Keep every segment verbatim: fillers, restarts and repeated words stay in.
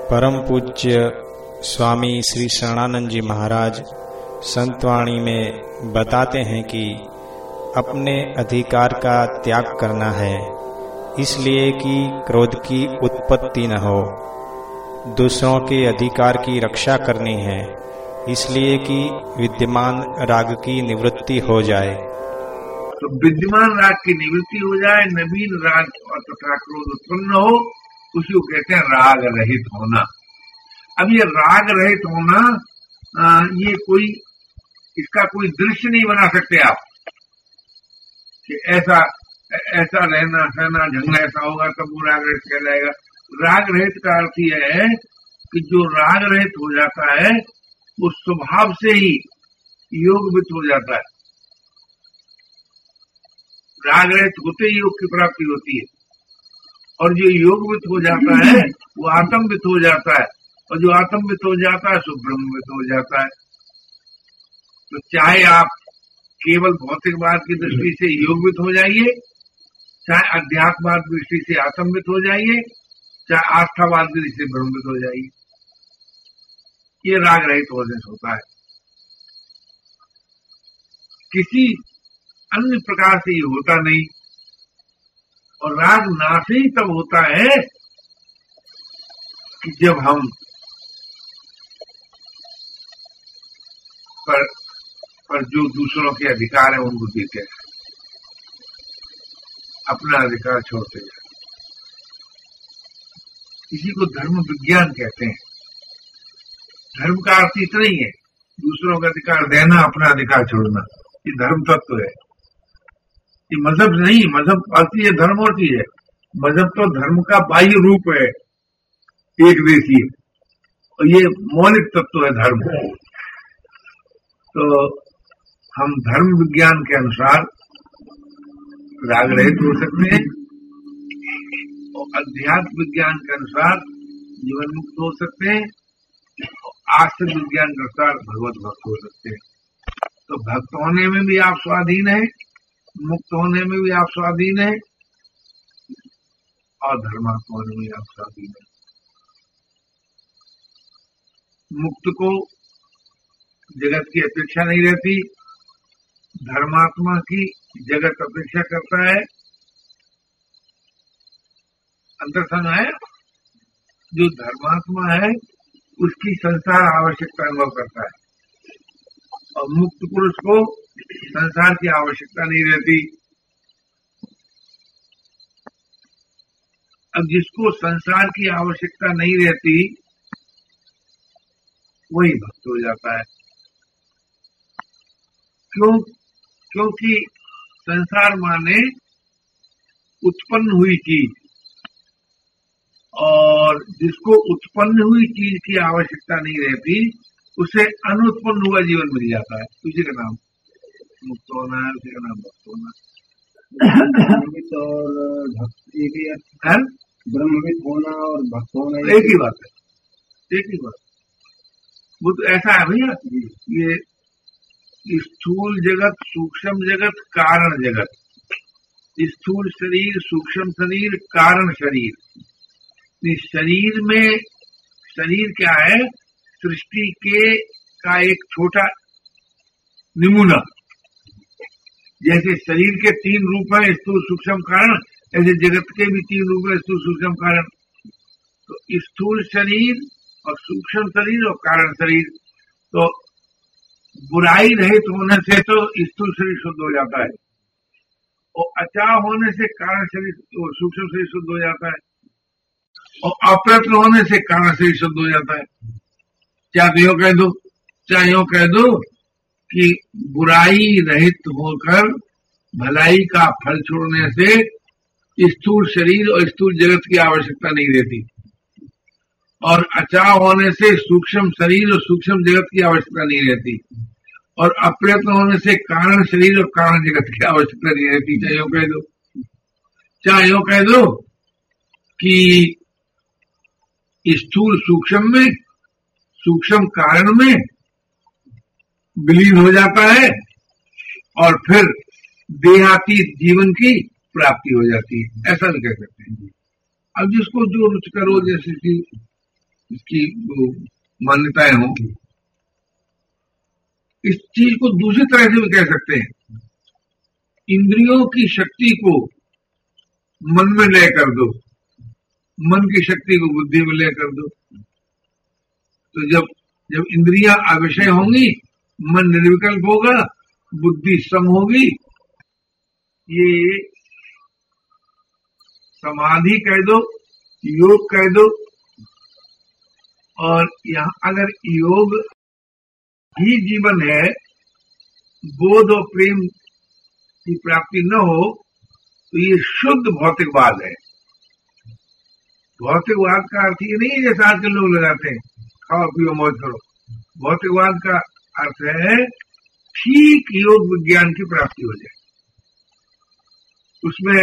परम पूज्य स्वामी श्री शरणानंद जी महाराज संतवाणी में बताते हैं कि अपने अधिकार का त्याग करना है, इसलिए कि क्रोध की उत्पत्ति न हो। दूसरों के अधिकार की रक्षा करनी है, इसलिए कि विद्यमान राग की निवृत्ति हो जाए। तो विद्यमान राग की निवृत्ति हो जाए, नवीन राग और तथा क्रोध उत्पन्न हो, उसी को कहते हैं राग रहित होना। अब ये राग रहित होना, आ, ये कोई इसका कोई दृश्य नहीं बना सकते आप कि ऐसा ऐसा रहना सहना झगड़ा ऐसा होगा तब वो राग रहित कहलाएगा। राग रहित का अर्थ यह है कि जो राग रहित हो जाता है वो स्वभाव से ही योगवित हो जाता है। राग रहित होते ही योग की प्राप्ति होती है, और जो योगवित हो जाता है वो आत्मवित हो जाता है, और जो आत्मवित हो जाता है सो ब्रह्मवित हो जाता है। तो चाहे आप केवल भौतिकवाद की दृष्टि से योगवित हो जाइए, चाहे अध्यात्मवाद की दृष्टि से आत्मवित हो जाइए, चाहे आस्थावाद की दृष्टि से ब्रह्मवित हो जाइए, ये राग रहित होने से होता है। किसी अन्य प्रकार से ये होता नहीं। और राग नाश ही तब होता है कि जब हम पर, पर जो दूसरों के अधिकार है उनको देते हैं, अपना अधिकार छोड़ते हैं। इसी को धर्म विज्ञान कहते हैं। धर्म का अर्थ इतना ही है, दूसरों का अधिकार देना, अपना अधिकार छोड़ना। ये धर्म तत्व है, ये मजहब नहीं। मजहब अर्थ है धर्म और चीज है। मजहब तो धर्म का बाह्य रूप है, एक देशीय, और ये मौलिक तत्व है धर्म। तो हम धर्म विज्ञान के अनुसार राग रहित हो सकते हैं, और अध्यात्म विज्ञान के अनुसार जीवन मुक्त हो सकते हैं, और आस्तिक विज्ञान के अनुसार भगवत भक्त हो सकते हैं। तो भक्त होने में भी आप स्वाधीन है, मुक्त होने में भी आप स्वाधीन है, और धर्मात्मा होने में भी आप स्वाधीन है। मुक्त को जगत की अपेक्षा नहीं रहती, धर्मात्मा की जगत अपेक्षा करता है। अंतर समझ है? जो धर्मात्मा है उसकी संसार आवश्यकता अनुभव करता है, और मुक्त पुरुष को संसार की आवश्यकता नहीं रहती। अब जिसको संसार की आवश्यकता नहीं रहती वही भक्त हो जाता है। क्यों? क्योंकि संसार माने उत्पन्न हुई चीज, और जिसको उत्पन्न हुई चीज की आवश्यकता नहीं रहती उसे अनुत्पन्न हुआ जीवन मिल जाता है। उसी का नाम मुक्त होना है, उसी का नाम भक्त होना। ब्रह्मविद और भक्त एक ही है। ब्रह्मविद होना और भक्त होना एक ही बात है, एक ही बात। वो तो ऐसा है भैया, ये स्थूल जगत, सूक्ष्म जगत, कारण जगत। स्थूल शरीर, सूक्ष्म शरीर, कारण शरीर। इस शरीर में, शरीर क्या है? सृष्टि के का एक छोटा नमूना। जैसे शरीर के तीन रूप है, स्थूल सूक्ष्म कारण, ऐसे जगत के भी तीन रूप है, स्थूल सूक्ष्म कारण। तो स्थूल शरीर और सूक्ष्म शरीर और कारण शरीर, तो बुराई रहित होने से तो स्थूल शरीर शुद्ध हो जाता है, और अचाह होने से कारण शरीर, सूक्ष्म शरीर शुद्ध हो जाता है, और अप्रयत्न होने से कारण शरीर शुद्ध हो जाता है। क्या तो यो कह दो, चाहे यो कह दो कि बुराई रहित होकर भलाई का फल छोड़ने से स्थूल शरीर और स्थूल जगत की आवश्यकता नहीं रहती, और अचाह होने से सूक्ष्म शरीर और सूक्ष्म जगत की आवश्यकता नहीं रहती, और अप्रयत्न होने से कारण शरीर और कारण जगत की आवश्यकता नहीं रहती। चाहे यो कह दो, चाहे यो कह दो कि स्थूल सूक्ष्म में, सूक्ष्म कारण में विलीन हो जाता है, और फिर देहातीत जीवन की प्राप्ति हो जाती है, ऐसा भी कह सकते हैं। अब जिसको जो रुच करो, जैसे कि इसकी मान्यताएं हों। इस चीज को दूसरी तरह से भी कह सकते हैं, इंद्रियों की शक्ति को मन में लय कर दो, मन की शक्ति को बुद्धि में लय कर दो। तो जब जब इंद्रियां अविषय होंगी, मन निर्विकल्प होगा, बुद्धि सम होगी। ये समाधि कह दो, योग कह दो। और यहां अगर योग ही जीवन है, बोध और प्रेम की प्राप्ति न हो, तो ये शुद्ध भौतिकवाद है। भौतिकवाद का अर्थ ये नहीं है जैसे आज के लोग लगाते हैं, खाओ पियो मौज करो। भौतिकवाद का अर्थ है ठीक योग विज्ञान की प्राप्ति हो जाए। उसमें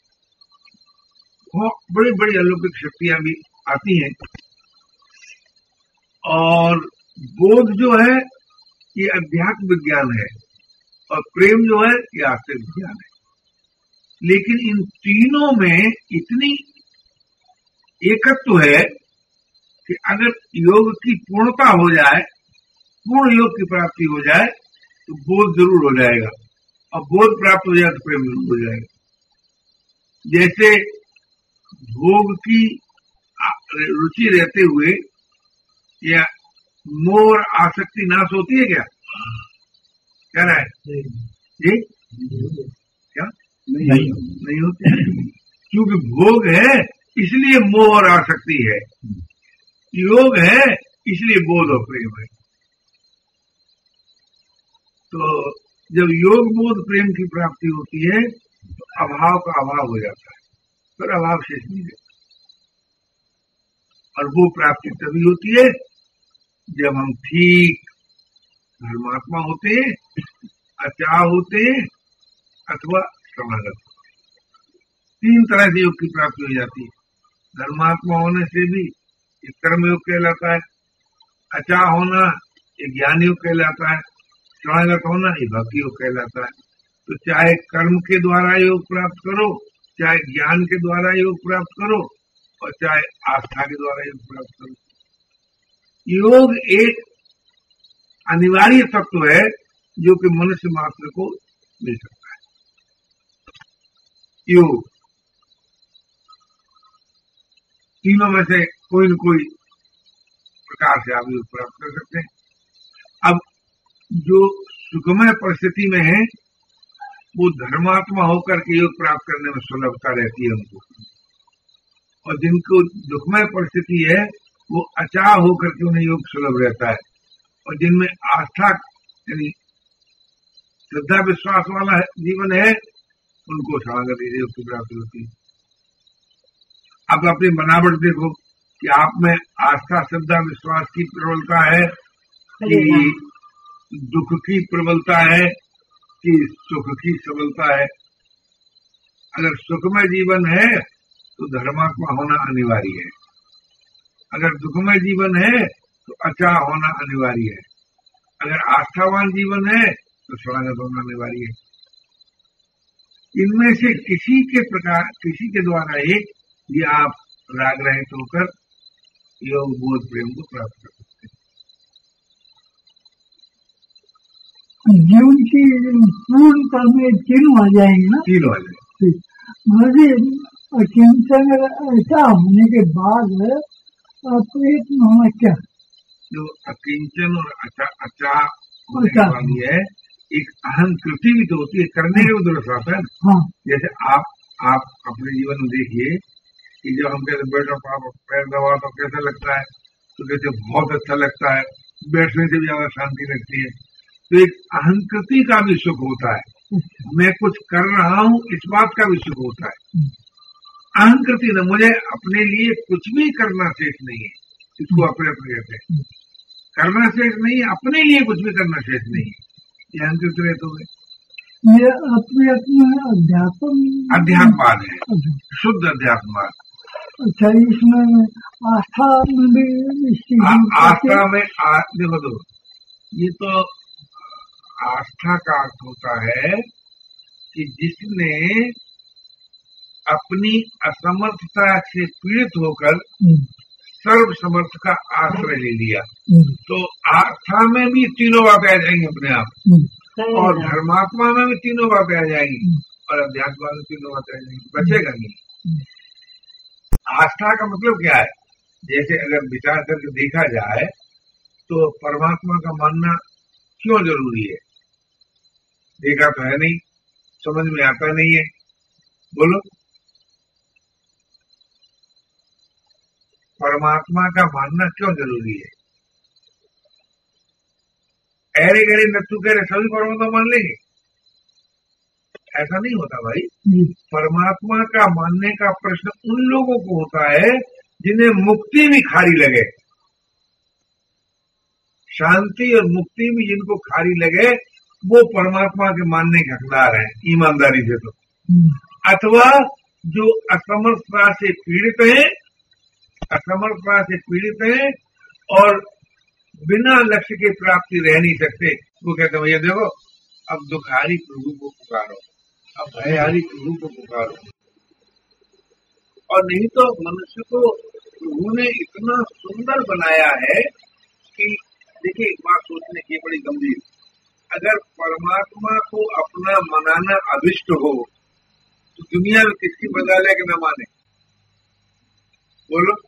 बड़ी बड़ी अलौकिक शक्तियां भी आती हैं, और बोध जो है ये अध्यात्म विज्ञान है, और प्रेम जो है ये आस्तिक विज्ञान है। लेकिन इन तीनों में इतनी एकत्व है कि अगर योग की पूर्णता हो जाए, पूर्ण योग की प्राप्ति हो जाए, तो बोध जरूर हो जाएगा, और बोध प्राप्त हो जाए तो प्रेम जरूर हो जाएगा। जैसे भोग की रुचि रहते हुए या मोह और आसक्ति नाश होती है क्या? क्या रहा है जी? क्या नहीं, नहीं होती, क्योंकि भोग है इसलिए मोह और आसक्ति है, योग है इसलिए बोध और प्रेम है। तो जब योग बोध प्रेम की प्राप्ति होती है तो अभाव का अभाव हो जाता है, फिर अभाव शेष नहीं रहता। और वो प्राप्ति तभी होती है जब हम ठीक धर्मात्मा होते हैं, अचाह होते हैं, अथवा समागत होते हैं। तीन तरह से योग की प्राप्ति हो जाती है। धर्मात्मा होने से भी ये कर्म योग कहलाता है, अचाह होना ये ज्ञान योग कहलाता है, समागत होना ये भक्ति योग कहलाता है। तो चाहे कर्म के द्वारा योग प्राप्त करो, चाहे ज्ञान के द्वारा योग प्राप्त करो, और चाहे आस्था के द्वारा योग प्राप्त करो। योग एक अनिवार्य तत्व है जो कि मनुष्य मात्र को मिल सकता है। योग तीनों में से कोई न कोई प्रकार से आप योग प्राप्त कर सकते हैं। अब जो सुखमय परिस्थिति में है वो धर्मात्मा होकर के योग प्राप्त करने में सुलभता रहती है उनको, और जिनको दुखमय परिस्थिति है वो अचाह होकर के उन्हें योग सुलभ रहता है, और जिनमें आस्था यानी श्रद्धा विश्वास वाला जीवन है उनको समागत योग की प्राप्ति होती है। अब अपनी बनावट देखो कि आप में आस्था श्रद्धा विश्वास की प्रबलता है कि दुख की प्रबलता है कि सुख की सबलता है। अगर सुखमय जीवन है तो धर्मात्मा होना अनिवार्य है, अगर दुखमय जीवन है तो अचाह होना अनिवार्य है, अगर आस्थावान जीवन है तो समागत होना अनिवार्य है। इनमें से किसी के प्रकार किसी के द्वारा एक भी आप राग रहित होकर योग बोध प्रेम को प्राप्त कर सकते हैं। जीवन की पूर्णता में तीनों आ जाएंगे ना? तीनों आ जाएंगे। मुझे अचिंतन ऐसा होने के बाद प्रयत्न होना क्या? जो अकिंचन और अचा अचा होने वाली है, एक अहम कृति भी तो होती है, करने के भी दुरुस्त आता है। हाँ। जैसे आप आप अपने जीवन में देखिए कि जब हम कहते बैठो पाप पैर दबा तो कैसा लगता है, तो कहते बहुत अच्छा लगता है, बैठने से भी ज्यादा शांति लगती है। तो एक अहंकृति का भी सुख होता है, मैं कुछ कर रहा हूँ इस बात का भी सुख होता है। अहंकृति न मुझे अपने लिए कुछ भी करना शेष नहीं है, इसको अपने अपने कहते हैं। करना शेष नहीं है, अपने लिए कुछ भी करना शेष नहीं है, ये अहंकृति रहते हुए ये अपने अपने अध्यात्म अध्यात्मवाद है, शुद्ध अध्यात्मवाद। अच्छा, इसमें आस्था में भी आ, आस्था में आ, देखो दो ये तो आस्था का अर्थ होता है कि जिसने अपनी असमर्थता से पीड़ित होकर सर्व समर्थ का आश्रय ले लिया तो आस्था में भी तीनों बातें आ जाएंगी अपने आप, और धर्मात्मा में भी तीनों बातें आ जाएंगी, और अध्यात्म में तीनों बातें आ जाएंगी, बचेगा नहीं। आस्था का मतलब क्या है? जैसे अगर विचार करके देखा जाए तो परमात्मा का मानना क्यों जरूरी है? देखा तो है नहीं, समझ में आता नहीं है, बोलो। परमात्मा का मानना क्यों जरूरी है? अरे गहरे नत्थु कह रहे सभी परमात्मा मान लेंगे, ऐसा नहीं होता भाई। परमात्मा का मानने का प्रश्न उन लोगों को होता है जिन्हें मुक्ति भी खारी लगे, शांति और मुक्ति भी जिनको खारी लगे वो परमात्मा के मानने के हकदार हैं ईमानदारी से। तो अथवा जो असमर्थता से पीड़ित हैं, असमर्थता से पीड़ित हैं और बिना लक्ष्य के प्राप्ति रह नहीं सकते, वो कहते हैं भैया देखो अब दुखारी प्रभु को पुकारो, अब भयहारी प्रभु को पुकारो। और नहीं तो मनुष्य को प्रभु ने इतना सुंदर बनाया है कि देखिए एक बात सोचने की बड़ी गंभीर, अगर परमात्मा को अपना मनाना अभिष्ट हो तो दुनिया में किसकी बजा ले कि न माने, बोलो।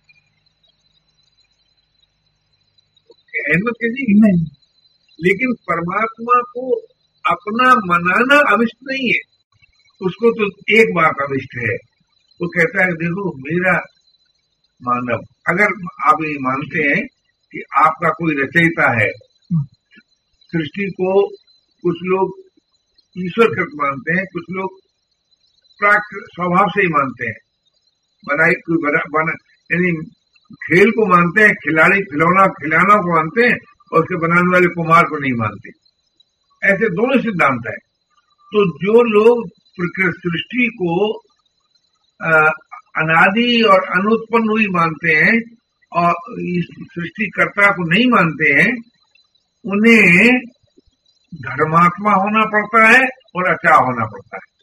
अहमत किसी की नहीं, लेकिन परमात्मा को अपना मनाना अभिष्ट नहीं है, उसको तो एक बात अभिष्ट है, वो कहता है देखो मेरा मानव, अगर आप ये मानते हैं कि आपका कोई रचयिता है, सृष्टि को कुछ लोग ईश्वर कृत मानते हैं, कुछ लोग प्राक स्वभाव से ही मानते हैं, बनाई कोई बना, बना यानी खेल को मानते हैं, खिलाड़ी खिलौना खिलाना को मानते हैं और उसके बनाने वाले कुमार को नहीं मानते, ऐसे दोनों सिद्धांत है। तो जो लोग प्रकृति सृष्टि को आ, अनादि और अनुत्पन्न हुई मानते हैं और इस सृष्टिकर्ता को नहीं मानते हैं, उन्हें धर्मात्मा होना पड़ता है और अचा होना पड़ता है।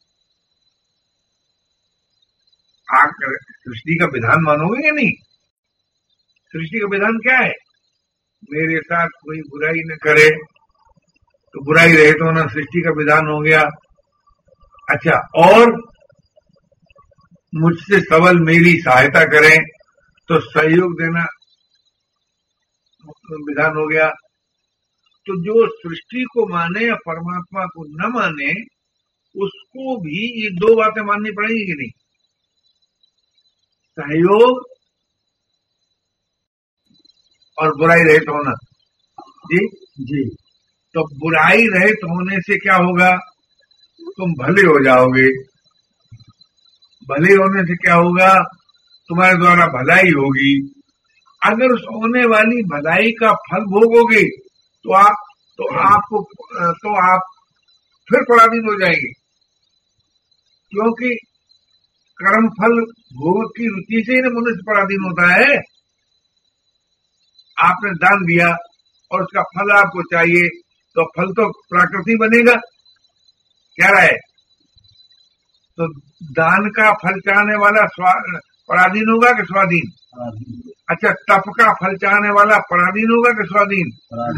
आप सृष्टि का विधान मानोगे या नहीं? सृष्टि का विधान क्या है? मेरे साथ कोई बुराई न करे, तो बुराई रहे तो ना सृष्टि का विधान हो गया। अच्छा, और मुझसे सबल मेरी सहायता करें तो सहयोग देना विधान हो गया। तो जो सृष्टि को माने या परमात्मा को न माने, उसको भी ये दो बातें माननी पड़ेगी कि नहीं? सहयोग और बुराई रहित होना। जी जी। तो बुराई रहित होने से क्या होगा? तुम भले हो जाओगे। भले होने से क्या होगा? तुम्हारे द्वारा भलाई होगी। अगर उस होने वाली भलाई का फल भोगोगे तो आप तो आपको तो आप फिर पराधीन हो जाएंगे, क्योंकि कर्म फल भोग की रुचि से ही ना मनुष्य पराधीन होता है। आपने दान दिया और उसका फल आपको चाहिए, तो फल तो प्राकृतिक बनेगा, क्या राय? तो दान का फल चाहने वाला पराधीन होगा कि स्वाधीन? अच्छा, तप का फल चाहने वाला पराधीन होगा कि स्वाधीन?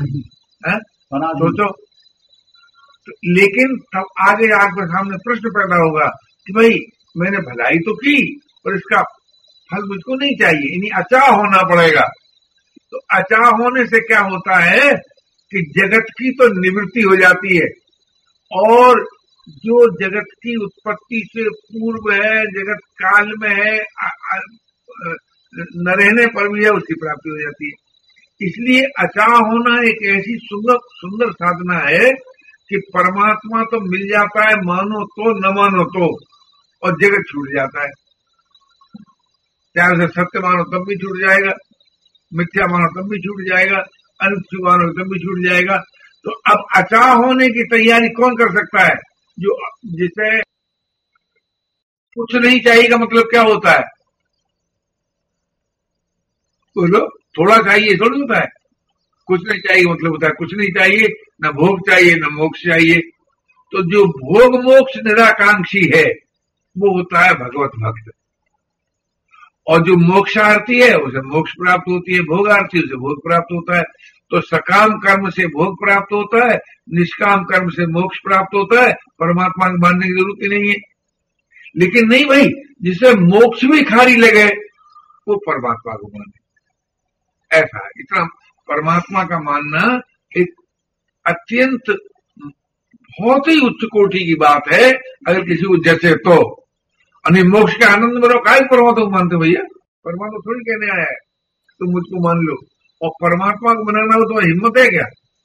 सोचो। तो लेकिन तब आगे आपके सामने प्रश्न पैदा होगा कि भाई मैंने भलाई तो की और इसका फल मुझको नहीं चाहिए, यानी अचा होना पड़ेगा। तो अचा होने से क्या होता है कि जगत की तो निवृत्ति हो जाती है, और जो जगत की उत्पत्ति से पूर्व है, जगत काल में है, न रहने पर भी है, उसकी प्राप्ति हो जाती है। इसलिए अचा होना एक ऐसी सुंदर सुंदर साधना है कि परमात्मा तो मिल जाता है, मानो तो न मानो तो, और जगत छूट जाता है। चाहे उसे सत्य मानो तब भी छूट जाएगा, मिथ्या मानो तब भी छूट जाएगा, अनित्य मानो तब भी छूट जाएगा। तो अब अचा होने की तैयारी कौन कर सकता है? जो जिसे कुछ नहीं चाहिए का मतलब क्या होता है? बोलो, थोड़ा चाहिए थोड़ी होता है। कुछ नहीं चाहिए मतलब होता है कुछ नहीं चाहिए, न भोग चाहिए न मोक्ष चाहिए। तो जो भोग मोक्ष निराकांक्षी है वो होता है भगवत भक्त, और जो मोक्षार्थी है उसे मोक्ष प्राप्त होती है, भोगार्थी उसे भोग प्राप्त होता है। तो सकाम कर्म से भोग प्राप्त होता है, निष्काम कर्म से मोक्ष प्राप्त होता है। परमात्मा को मानने की जरूरत ही नहीं है। लेकिन नहीं भाई, जिसे मोक्ष भी खारी लगे वो परमात्मा को माने, ऐसा है। इतना परमात्मा का मानना एक अत्यंत बहुत ही उच्च कोटि की बात है। अगर किसी को जैसे तो अनि मोक्ष के आनंद में रहो, काय परमात्मा को मानते भैया? परमात्मा थोड़ी कहने आया है तुम मुझको मान लो। और परमात्मा को मनाना हो तो हिम्मत है क्या?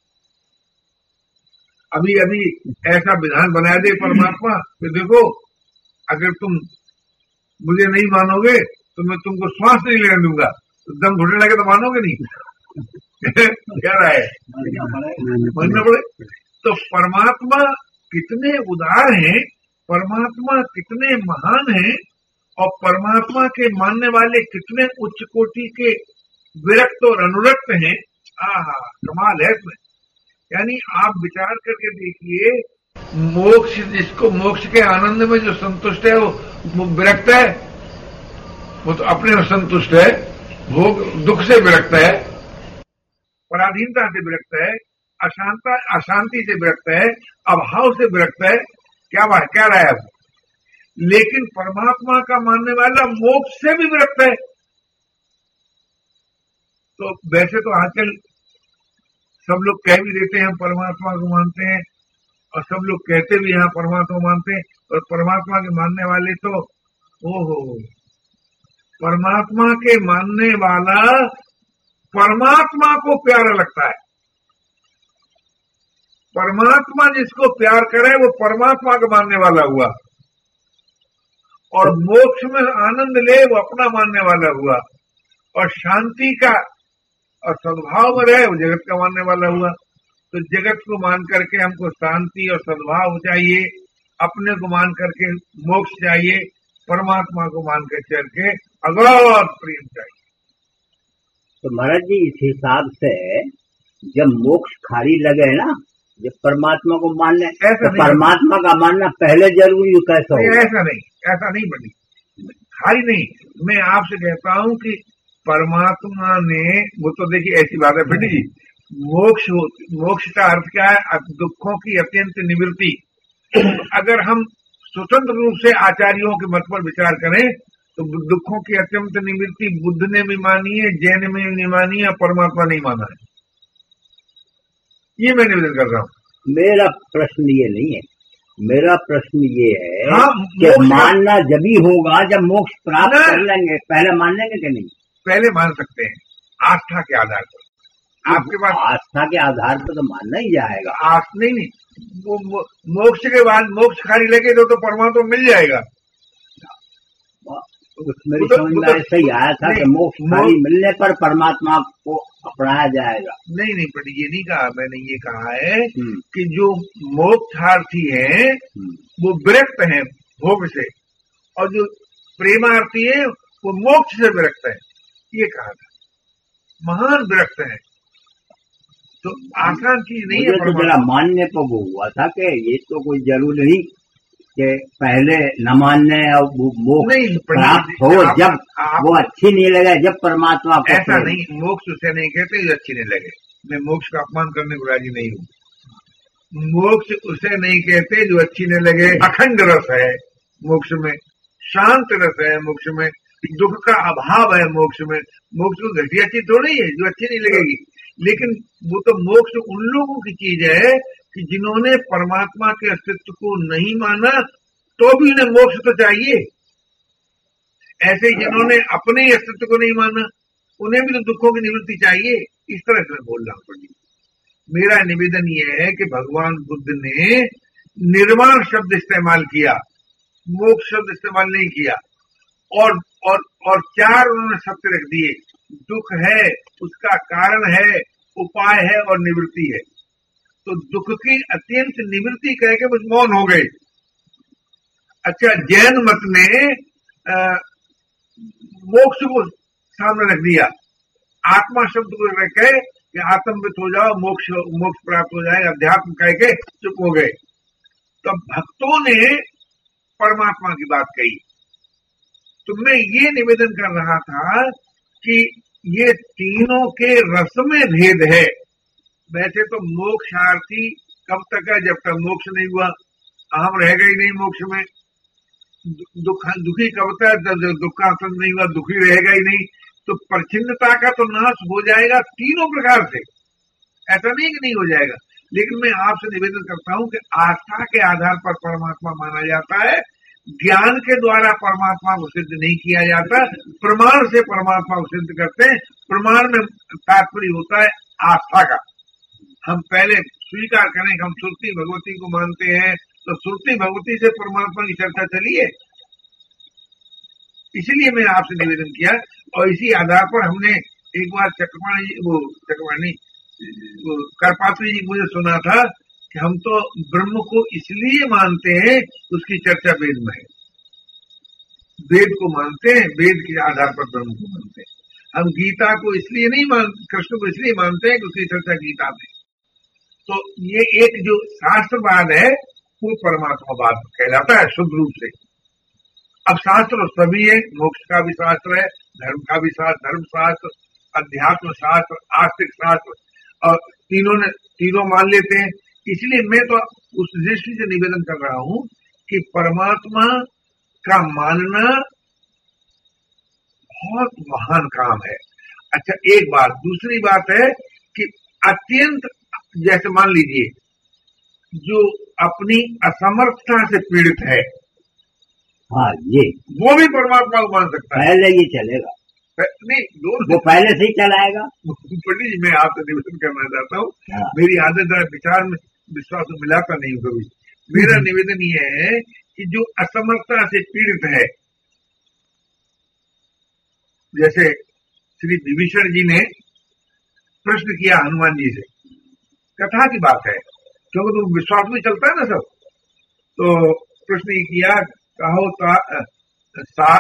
अभी अभी ऐसा विधान बना दे परमात्मा कि देखो अगर तुम मुझे नहीं मानोगे तो मैं तुमको श्वास नहीं लेने दूंगा, तो दम घुटने लगे तो मानोगे नहीं? क्या रहा है, मानना पड़े। तो परमात्मा कितने उदार हैं, परमात्मा कितने महान हैं, और परमात्मा के मानने वाले कितने उच्च कोटि के विरक्त और अनुरक्त हैं। आहा, कमाल है इसमें। यानी आप विचार करके देखिए, मोक्ष जिसको मोक्ष के आनंद में जो संतुष्ट है वो, वो विरक्त है, वो तो अपने में संतुष्ट है, भोग दुख से विरक्त है, पराधीनता से विरक्त है, अशांता अशांति से विरक्त है, अभाव से विरक्त है। क्या बात क्या रहा है अब? लेकिन परमात्मा का मानने वाला मोक्ष से भी विरक्त है। तो वैसे तो आजकल सब लोग कह भी देते हैं हम परमात्मा को मानते हैं, और सब लोग कहते भी हैं परमात्मा मानते हैं, और परमात्मा के मानने वाले तो ओहो, परमात्मा के मानने वाला परमात्मा को प्यारा लगता है। परमात्मा जिसको प्यार करे वो परमात्मा का मानने वाला हुआ, और मोक्ष में आनंद ले वो अपना मानने वाला हुआ, और शांति का और सद्भाव में रहे वो जगत का मानने वाला हुआ। तो जगत को मान करके हमको शांति और सद्भाव चाहिए, अपने को मान करके मोक्ष चाहिए, परमात्मा को मान कर चल के अगाध प्रेम चाहिए। तो महाराज जी इस हिसाब से जब मोक्ष खाली लगे ना, जब परमात्मा को मानने, तो परमात्मा का मानना पहले जरूरी कैसा हो? ऐसा नहीं, ऐसा नहीं बनी, खाली नहीं। मैं आपसे कहता हूं कि परमात्मा ने, वो तो देखिए ऐसी बात है बेटी जी, मोक्ष मोक्ष का अर्थ क्या है? दुखों की अत्यंत निवृत्ति। अगर हम स्वतंत्र रूप से आचार्यों के मत पर विचार करें तो दुखों की अत्यंत निवृत्ति बुद्ध ने भी मानी है, जैन में नहीं मानी है, परमात्मा नहीं माना है। ये मैं निवेदन कर रहा हूँ। मेरा प्रश्न ये नहीं है, मेरा प्रश्न ये है हाँ, कि मानना जब ही होगा जब मोक्ष प्राप्त कर लेंगे, पहले मान लेंगे कि नहीं? पहले मान सकते हैं, आस्था के आधार पर। आपके पास आस्था के आधार पर तो मानना ही जाएगा। आस नहीं नहीं वो, वो, मोक्ष के बाद मोक्ष खाली लगे तो, तो परमात्मा मिल जाएगा। मेरी समझ में ऐसा ही आया था कि मोक्ष खाली मिलने पर परमात्मा को अपनाया जाएगा। नहीं नहीं पर ये नहीं कहा, मैंने ये कहा है कि जो मोक्षार्थी है वो विरक्त है भोग से, और जो प्रेमार्थी है वो मोक्ष से विरक्त है, ये कहा था। महान विरक्त है, तो आसान चीज नहीं है। तो जरा मानने पर वो हुआ था कि ये तो कोई जरूरी नहीं कि पहले न मानने और मोक्ष प्राप्त हो, जब वो अच्छी नहीं लगे, जब परमात्मा को। ऐसा नहीं, मोक्ष उसे नहीं कहते जो अच्छी नहीं लगे। मैं मोक्ष का अपमान करने को राजी नहीं हूँ। मोक्ष उसे नहीं कहते जो अच्छी नहीं लगे। अखंड रस है मोक्ष में, शांत रस है मोक्ष में, दुख का अभाव है मोक्ष में। मोक्ष को घटिया चीज थोड़ी है जो अच्छी नहीं लगेगी, लेकिन वो तो मोक्ष उन लोगों की चीज है कि जिन्होंने परमात्मा के अस्तित्व को नहीं माना तो भी उन्हें मोक्ष तो चाहिए। ऐसे ही जिन्होंने अपने अस्तित्व को नहीं माना उन्हें भी तो दुखों की निवृत्ति चाहिए। इस तरह से मैं बोल रहा हूं। मेरा निवेदन यह है कि भगवान बुद्ध ने निर्वाण शब्द इस्तेमाल किया, मोक्ष शब्द इस्तेमाल नहीं किया, और और और चार उन्होंने सत्य रख दिए। दुख है, उसका कारण है, उपाय है और निवृत्ति है। तो दुख की अत्यंत निवृत्ति कह के बस मौन हो गए। अच्छा, जैन मत ने आ, मोक्ष को सामने रख दिया, आत्मा शब्द को रख के कि आत्मवित हो जाओ, मोक्ष मोक्ष प्राप्त हो जाए, अध्यात्म कह के चुप हो गए। तो भक्तों ने परमात्मा की बात कही, तो मैं ये निवेदन कर रहा था कि ये तीनों के रस में भेद है। वैसे तो मोक्षार्थी कब तक है? जब तक मोक्ष नहीं हुआ, अहम रहेगा ही नहीं मोक्ष में। दुख दुखी कब तक? जब दुखासन नहीं हुआ, दुखी रहेगा ही नहीं। तो परिच्छिन्नता का तो नाश हो जाएगा तीनों प्रकार से, ऐसा नहीं कि नहीं हो जाएगा। लेकिन मैं आपसे निवेदन करता हूं कि आस्था के आधार पर परमात्मा माना जाता है, ज्ञान के द्वारा परमात्मा को सिद्ध नहीं किया जाता। प्रमाण से परमात्मा को सिद्ध करते हैं। प्रमाण में तात्पर्य होता है आस्था का। हम पहले स्वीकार करें कि हम सुरती भगवती को मानते हैं, तो सुरती भगवती से परमात्मा की चर्चा चली है। इसीलिए मैंने आपसे निवेदन किया, और इसी आधार पर हमने एक बार चक्रवाणी वो चक्रवाणी वो करपात्री जी मुझे सुना था कि हम तो ब्रह्म को इसलिए मानते हैं, उसकी चर्चा वेद में है। वेद को मानते हैं, वेद के आधार पर ब्रह्म को मानते हैं। हम गीता को इसलिए नहीं मान कृष्ण को इसलिए मानते हैं कि उसकी चर्चा गीता में। तो ये एक जो शास्त्रवाद है वो परमात्मावाद कहलाता है शुद्ध रूप से। अब शास्त्र सभी है, मोक्ष का भी शास्त्र है, धर्म का भी शास्त्र, धर्म शास्त्र, अध्यात्म शास्त्र, आस्तिक शास्त्र, और तीनों ने तीनों मान लेते हैं। इसलिए मैं तो उस दृष्टि से निवेदन कर रहा हूं कि परमात्मा का मानना बहुत महान काम है। अच्छा, एक बात। दूसरी बात है कि अत्यंत, जैसे मान लीजिए जो अपनी असमर्थता से पीड़ित है, हाँ ये वो भी परमात्मा को मान सकता है। पहले ये चलेगा नहीं, वो पहले से ही चलाएगा। पंडित जी, मैं आपसे निवेदन करना चाहता हूँ, हाँ। मेरी आदत जरा विचार में विश्वास में मिलाता नहीं कभी। मेरा निवेदन ये है कि जो असमर्थता से पीड़ित है, जैसे श्री विभीषण जी ने प्रश्न किया हनुमान जी से, कथा की बात है क्योंकि तो विश्वास में चलता है ना सब। तो प्रश्न ये किया, कहो ता, सा,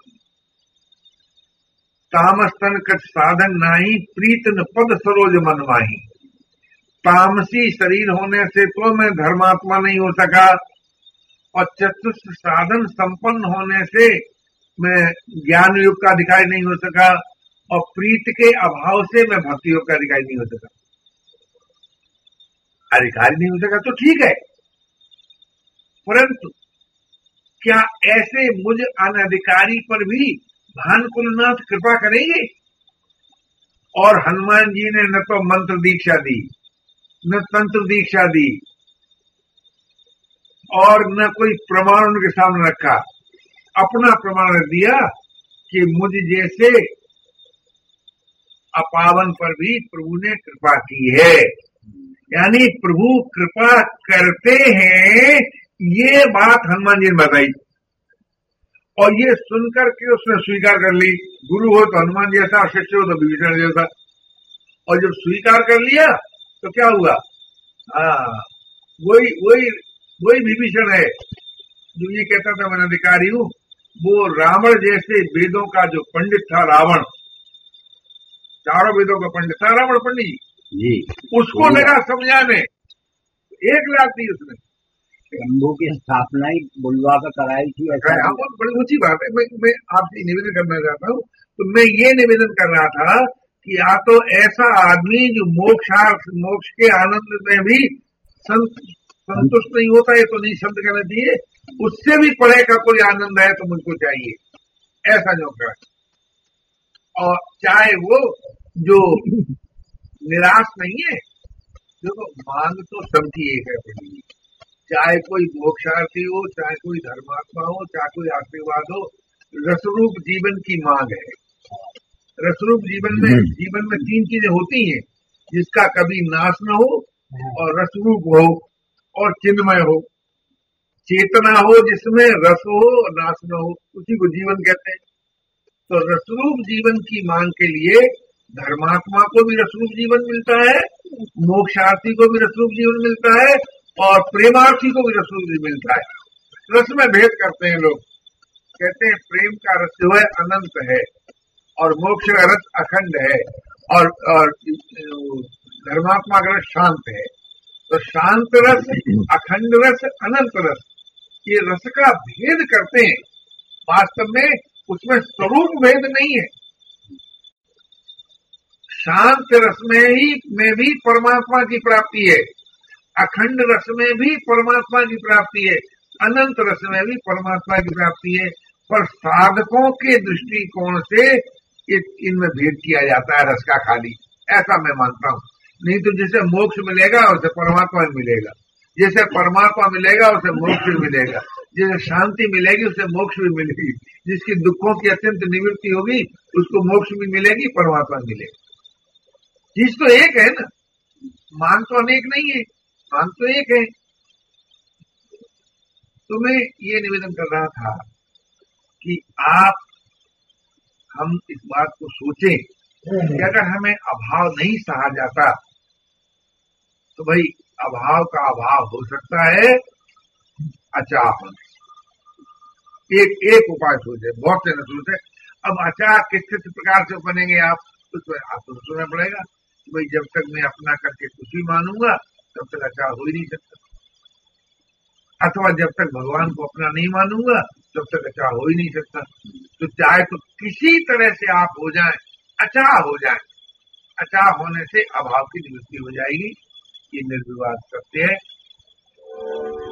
तामस्तन कछ साधन नाही, प्रीतन पद सरोज मन माही। तामसी शरीर होने से तो मैं धर्मात्मा नहीं हो सका, और चतुष्ट साधन संपन्न होने से मैं ज्ञान युग का अधिकारी नहीं हो सका, और प्रीत के अभाव से मैं भक्ति योग का अधिकारी नहीं हो सका। अधिकारी नहीं हो सका तो ठीक है, परंतु क्या ऐसे मुझ अनधिकारी पर भी भानुकुलनाथ कृपा करेंगे? और हनुमान जी ने न तो मंत्र दीक्षा दी, न तंत्र दीक्षा दी, और न कोई प्रमाण उनके सामने रखा। अपना प्रमाण दिया कि मुझ जैसे अपावन पर भी प्रभु ने कृपा की है। यानी प्रभु कृपा करते हैं, ये बात हनुमान जी ने बताई, और ये सुनकर के उसने स्वीकार कर ली। गुरु हो तो हनुमान जैसा, शिष्य हो तो विभीषण जैसा। और जब स्वीकार कर लिया तो क्या हुआ? हाँ, वही वही वही विभीषण है जो ये कहता था मैं अधिकारी हूं। वो रावण जैसे वेदों का जो पंडित था, रावण चारों वेदों का पंडित था रावण पंडित जी, उसको लगा समझाने, एक लाख दी उसने। शंभू की स्थापना ही बुलवा कर कराई थी। ऐसा बड़ी ऊंची बात है। मैं, मैं आपसे निवेदन करना चाहता हूँ। तो मैं ये निवेदन कर रहा था कि या तो ऐसा आदमी जो मोक्ष मोक्ष के आनंद में भी संतुष्ट नहीं होता है, तो नहीं शब्द कहना चाहिए, उससे भी परे का कोई आनंद है तो मुझको चाहिए, ऐसा जो कर। और चाहे वो जो निराश नहीं है, देखो मांग तो सबकी एक है, चाहे कोई मोक्षार्थी हो, चाहे कोई धर्मात्मा हो, चाहे कोई आशीर्वाद हो, रसरूप जीवन की मांग है। रसरूप जीवन में जीवन में तीन चीजें होती हैं, जिसका कभी नाश न हो, और रसरूप हो, और चिन्मय हो। चेतना हो जिसमें रस हो और नाश न हो, उसी को जीवन कहते हैं। तो रसरूप जीवन की मांग के लिए धर्मात्मा को भी रसरूप जीवन मिलता है, मोक्षार्थी को भी रसरूप जीवन मिलता है, और प्रेमार्थी को भी रसरूप जीवन मिलता है। रस में भेद करते हैं लोग, कहते हैं प्रेम का रस जो है अनंत है, और मोक्ष का रस अखंड है, और, और धर्मात्मा का रस शांत है। तो शांत रस, अखंड रस, अनंत रस, ये रस का भेद करते हैं। वास्तव में उसमें स्वरूप भेद नहीं है। शांत रस में ही में भी परमात्मा की प्राप्ति है, अखंड रस में भी परमात्मा की प्राप्ति है, अनंत रस में भी परमात्मा की प्राप्ति है। पर साधकों के दृष्टिकोण से इनमें भेद किया जाता है रस का खाली, ऐसा मैं मानता हूँ। नहीं तो जिसे मोक्ष मिलेगा उसे परमात्मा मिलेगा, जैसे परमात्मा मिलेगा उसे मोक्ष भी मिलेगा, जिसे शांति मिलेगी उसे मोक्ष भी मिलेगी, जिसकी दुखों की अत्यंत निवृत्ति होगी उसको मोक्ष भी मिलेगी, परमात्मा मिलेगा। चीज तो एक है ना, मान तो अनेक नहीं है, मान तो एक है। तो मैं ये निवेदन कर रहा था कि आप हम इस बात को सोचें कि अगर हमें अभाव नहीं सहा जाता तो भाई अभाव का अभाव हो सकता है अचाह होने। एक एक उपाय सोचे, बहुत से न सोचे। अब अचाह किस किस प्रकार से बनेंगे आप, उसमें आपको सोचना पड़ेगा कि भाई जब तक मैं अपना करके खुशी मानूंगा तब तक अचाह हो ही नहीं सकता, अथवा जब तक भगवान को अपना नहीं मानूंगा तब तक अचाह हो ही नहीं सकता। तो चाहे तो किसी तरह से आप हो जाएं, अचाह हो जाएं, अचाह होने से अभाव की निवृत्ति हो जाएगी। ये निर्विवाद सत्य है।